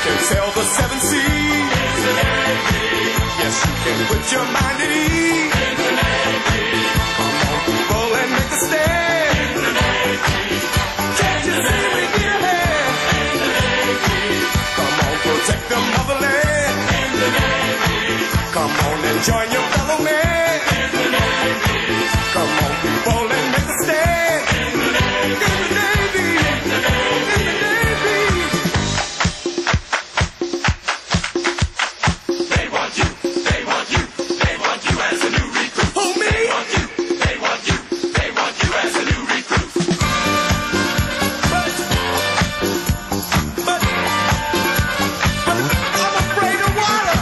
can sail the seven seas. Yes, you can put your mind at ease. Come on, people, and make a stand. Can't you see we need a hand? Come on, protect the motherland. Come on and join your fellow man. Come on, people, and make a stand. In the Navy, in the Navy. They want you, they want you, they want you as a new recruit. Who, me? They want you, they want you, they want you as a new recruit. But I'm afraid of water.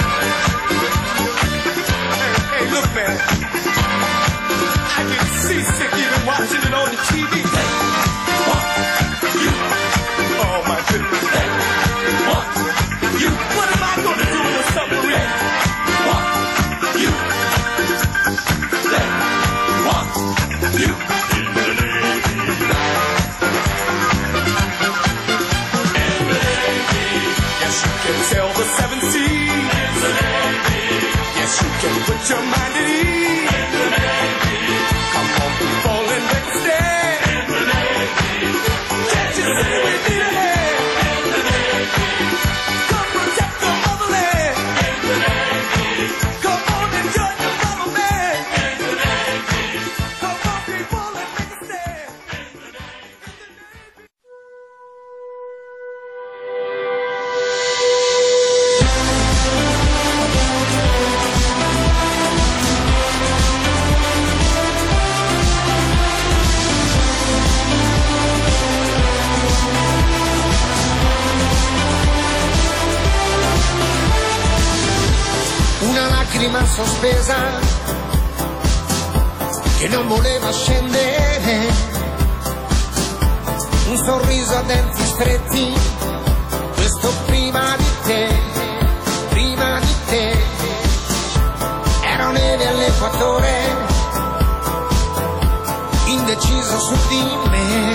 Hey, look, man. I get seasick even watching it on the TV. Oh, my goodness. What am I going to do in a submarine? Yes, you can sail the seven seas. Yes, you can put your mind at ease. Come on, people, and make a stand. Can't you see we need a hand? Come protect the motherland. Come on and join the fellow man. Come on, people, and make a stand. Una lacrima sospesa che non voleva scendere, un sorriso a denti stretti, questo prima di te, prima di te. Ero neve all'equatore, indeciso su di me,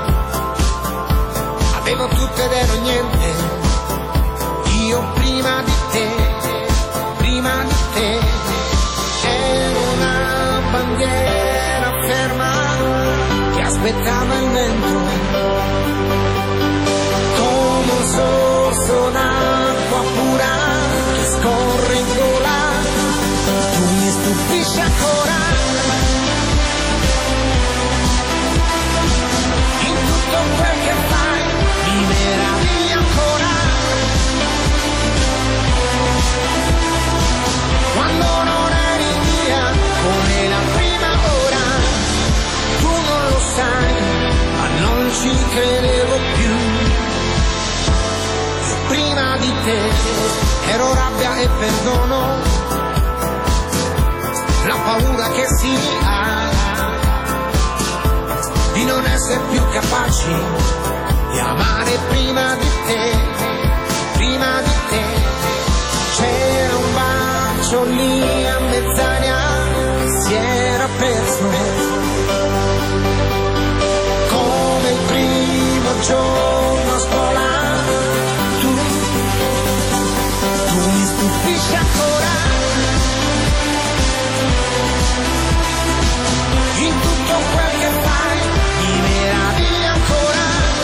avevo tutto ed ero niente, io prima di te. Prima di te ero una bandiera ferma che aspettava il vento, come un sorso d'acqua pura che scorre in gola. Tu mi stupisci ancora in tutto quel che fai, mi meravigli ancora. Quando non eri via, come la prima ora, tu non lo sai, ma non ci credevo più. Io prima di te ero rabbia e perdono, la paura che si ha di non essere più capaci di amare prima di te, prima di te. C'era un bacio lì a mezz'aria che si era perso, come il primo giorno a scuola. Tu mi stupisci ancora in tutto quel che fai, mi meraviglia ancora.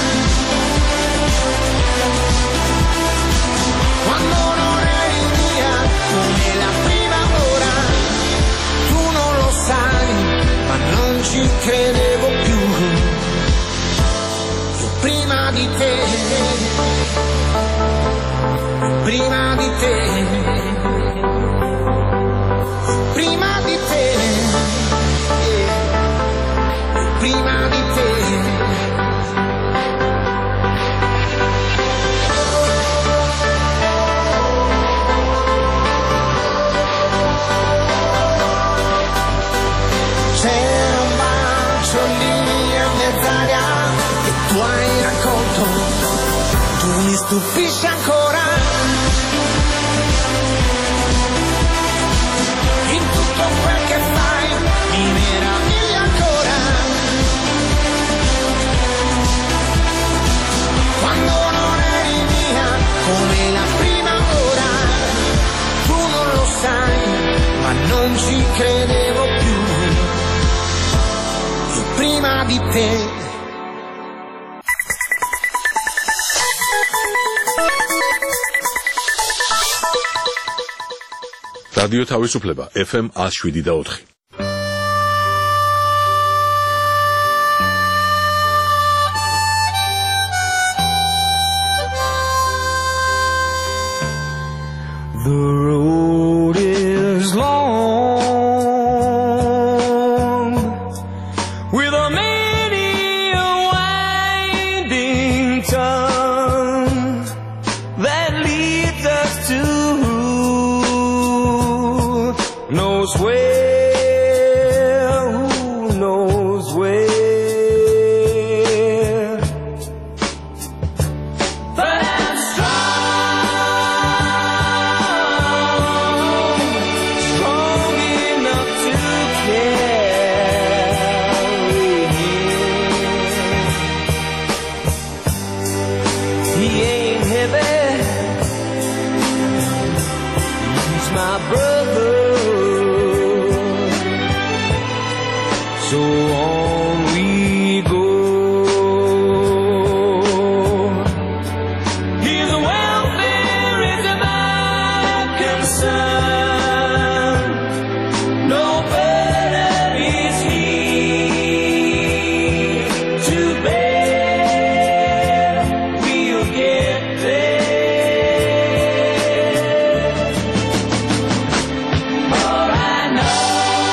Quando non eri via, come la prima ora, tu non lo sai, ma non ci credevo più. Io prima di te, prima di te, prima di te, prima di te. C'era un bacio lì a mezz'aria che tu hai raccolto, tu mi stupisci ancora. In tutto quel che fai, mi meraviglia ancora. Quando non eri mia, di te. რადიო თავისუფლება FM 107.4. The road is long with a many a winding tongue that leads us to knows where, who knows where. But I'm strong enough to carry him. He ain't heavy, he's my brother. So on we go. His welfare is my concern. No burden is he to bear. We'll get there. But I know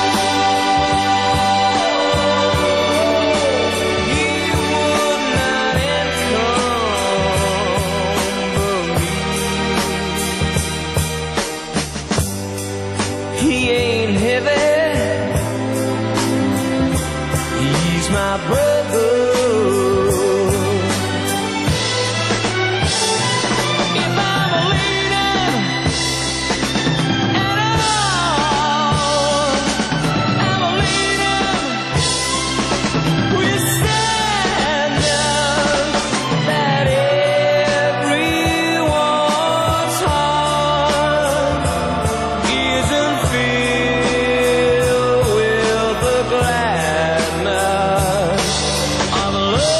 he ain't heavy, he's my brother. If I'm a leader at all, I'm a leader with standards that everyone's heart isn't filled with the gladness of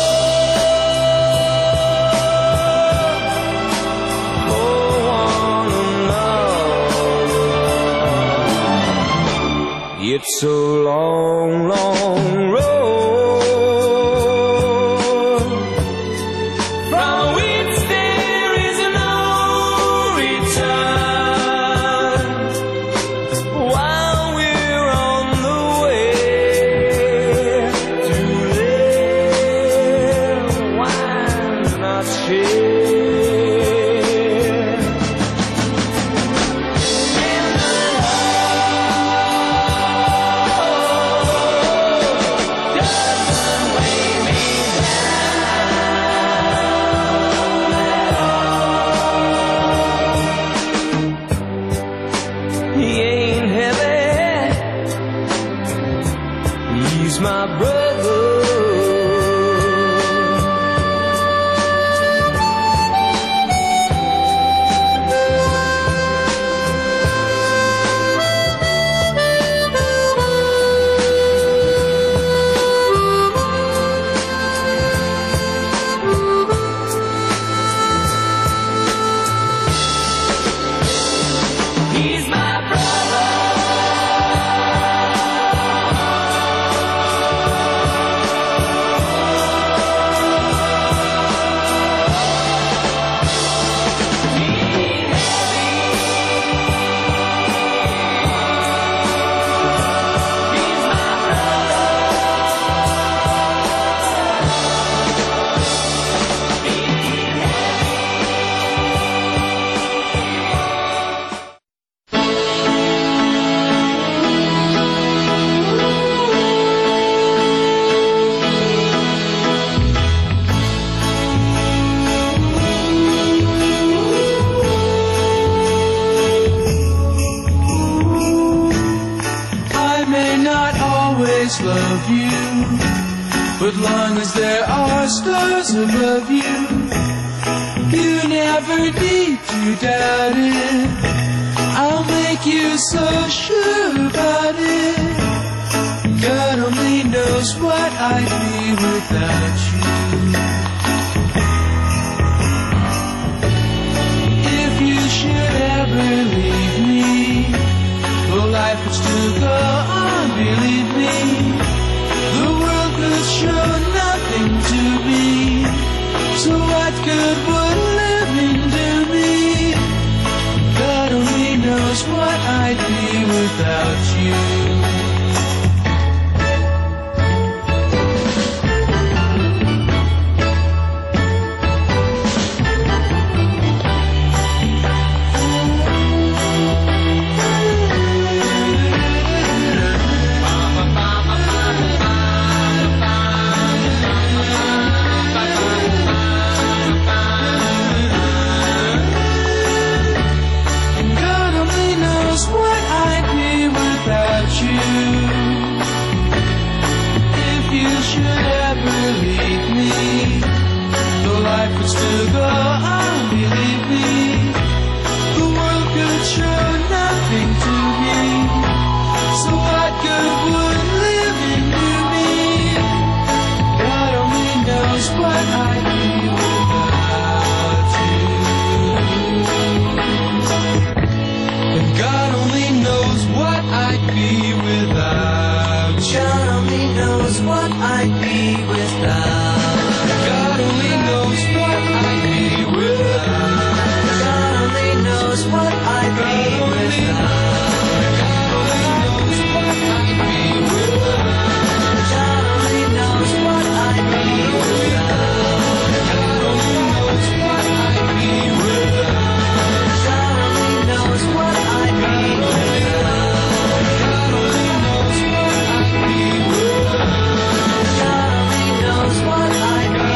love for one another. It's a long, long road from which there is no return. While we're on the way to live, why not share? In the love doesn't weigh me down. He ain't heavy, he's my brother. He's my brother. always love you, but long as there are stars above you, you never need to doubt it. I'll make you so sure about it. God only knows. knows what I'd be without you. If you should ever leave me, well, life would still go on, believe me. The world could show nothing to me, so what good would living do me? God only knows what I'd be without you. Still go on, believe me. The world could show nothing to me, so what good would living do me? God only knows what I'd be without you. And God only knows what I'd be without you. God only knows what I'd be without. God only knows what I'd be without. God only knows what I'd be without. God only knows what I'd be without. God only knows what I'd be without. God only knows what I'd be without. God only knows what I'd be without. God only knows what I'd be without. God only knows what I'd be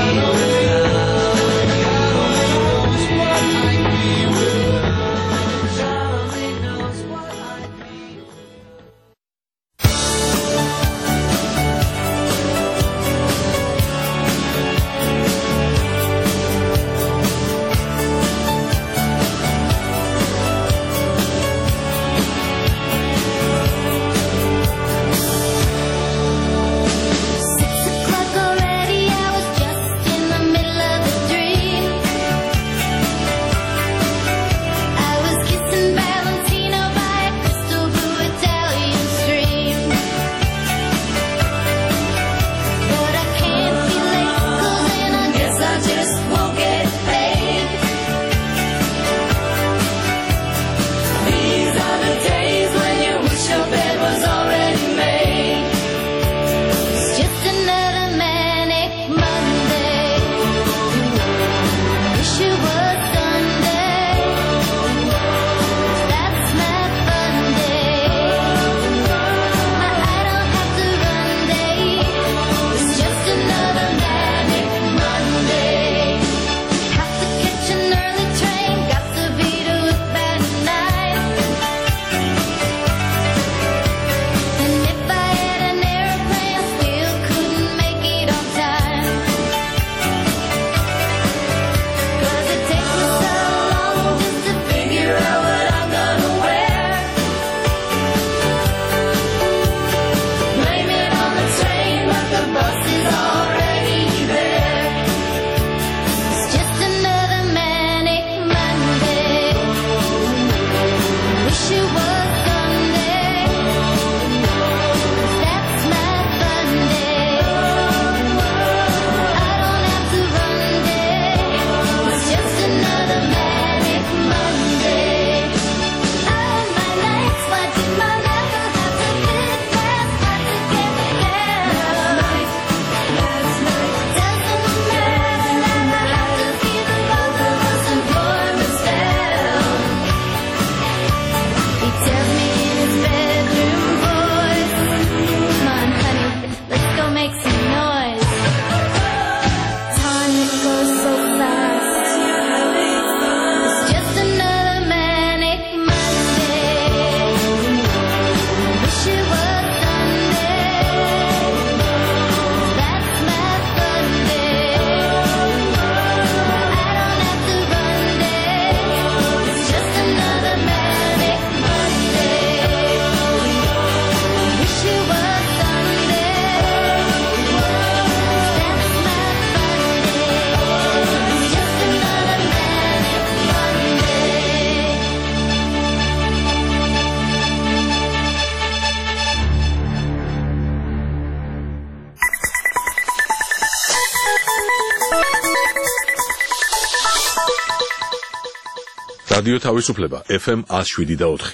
რადიო თავისუფლება FM 107.4.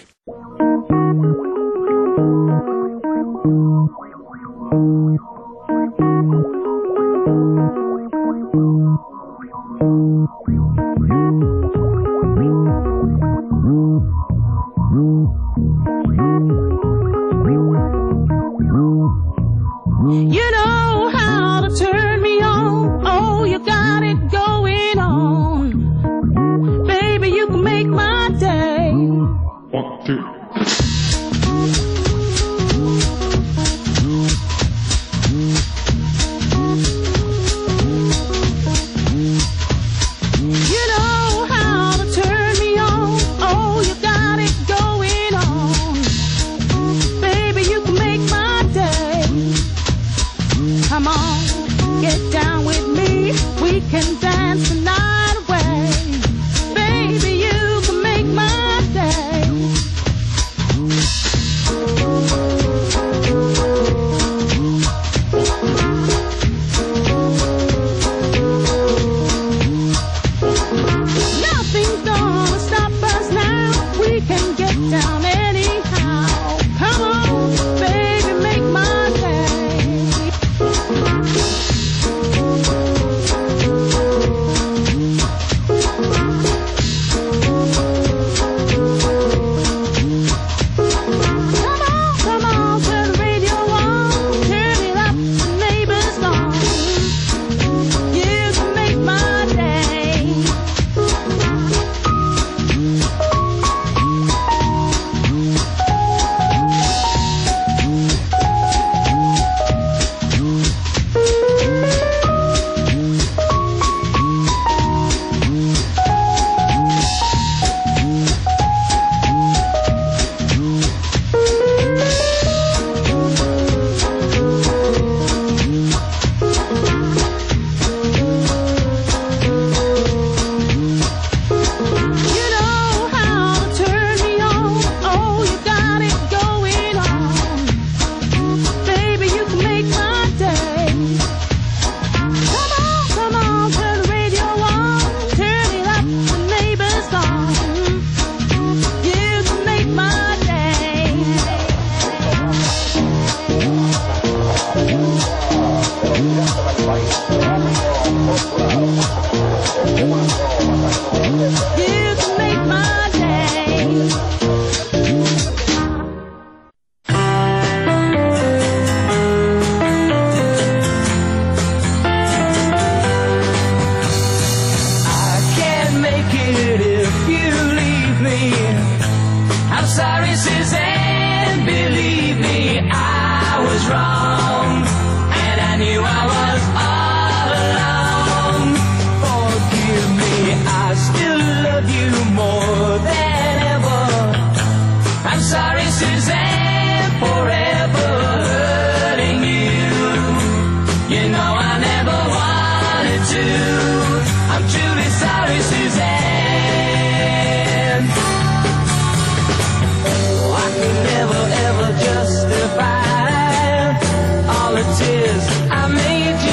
You know how to turn me on. Oh, you got it going on. Baby, you can make my day. 1, 2. You know how to turn me on. Oh, you got it going on. Baby, you can make my day. Come on, get down with me. We can dance the night away. Baby, you can make my day. Nothing's gonna stop us now. We can get down anyhow. Come on, baby, make my day. Come on, turn the radio on. Turn it up, the neighbors on. You can make my day. You know how to turn me on. Oh, you got it going on. Baby, you can make my day. Come on, turn the radio on. Turn it up, the neighbors on. You can make my day. You can make my day. I can't make it if you leave me. I'm sorry, Suzanne, believe me, I was wrong, and I knew I was all alone. Forgive me, I still love you more than ever. I'm sorry, Suzanne, forever hurting you. You know I never wanted to. I'm truly sorry, Suzanne. Oh, I can never ever justify all the tears I made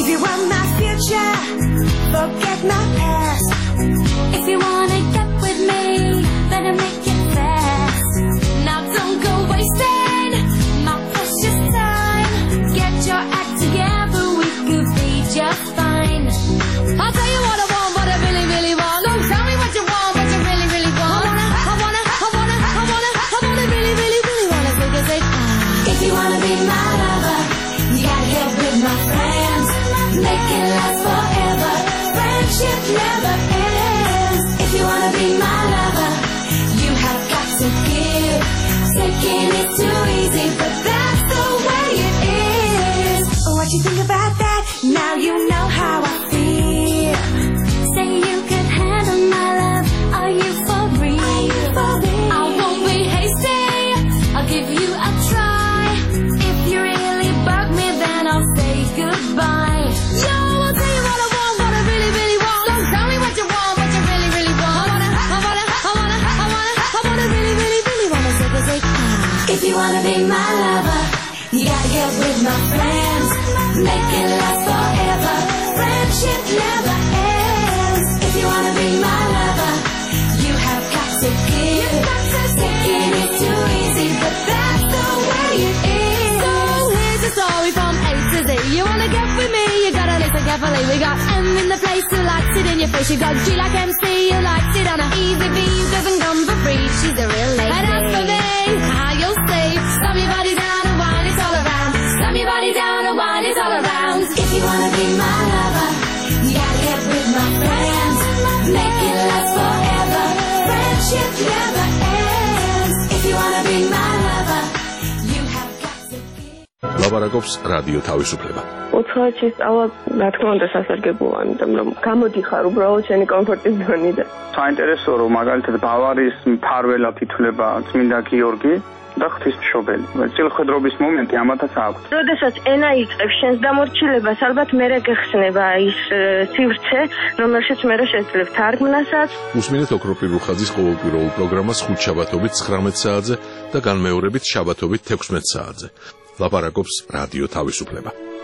If you want my future, forget my past. If you wanna get with me, better make it fast. Now don't go wasting my precious time. Get your act together, we could be just fine. I'll tell you what I want, what I really, really want. Don't tell me what you want, what you really, really want. I wanna really, really, really wanna say, if you wanna be my lover, you gotta get with my friends. Make it last forever. Friendship never ends. If you wanna be my lover, you have got to give. Taking it too easy, but that's the way it is. What you think about that? Now you know how I feel. Say you can handle my love. Are you for real? I won't be hasty. I'll give you a try. If you really bug me, then I'll say goodbye. Yo, I'll tell you what I want, what I really, really want. Don't tell me what you want, what you really, really want. I wanna really, really, really wanna say, if you wanna be my lover, you gotta get with my friends. Make it last forever. Friendship never ends. If you wanna be my lover, you have got to give. Taking it too easy, but that's the way it is. So here's a story from A to Z. You wanna get with me, you gotta listen carefully. We got M in the place who likes it in your face. You got G like MC who likes it on a easy B who doesn't come for free. She's a real lady. And as for me, how you'll say, stomp your body down and wine is all around. Stomp your body down and wine is all around. If you wanna be my lover, you gotta get with my friends. Make it last forever. Friendship never ends. If you wanna be my lover, you have got to give. ლაპარაკობს რადიო თავისუფლება. უცხოეთში სწავლა, რა თქმა უნდა, სასარგებლოა, იმიტომ რომ გამოდიხარ უბრალოდ შენი კომფორტის ზონიდან. საინტერესო რომ მაგალითად ბავარიის მფარველად ითვლება წმინდა გიორგი და ღვთისმშობელი. წილხვედრობის მომენტი ამათაც აქვს. როდესაც ენა იწყებს შენს დამორჩილებას, ალბათ მერე გეხსნება ის სივრცე, რომელშიც მერე შეძლებ თარგმნასაც. უსმინეთ ოქროპირ რუხაძის ყოველკვირეულ პროგრამას ხუთშაბათობით 19 საათზე და განმეორებით შაბათობით 16 საათზე. ლაპარაკობს რადიო თავისუფლება.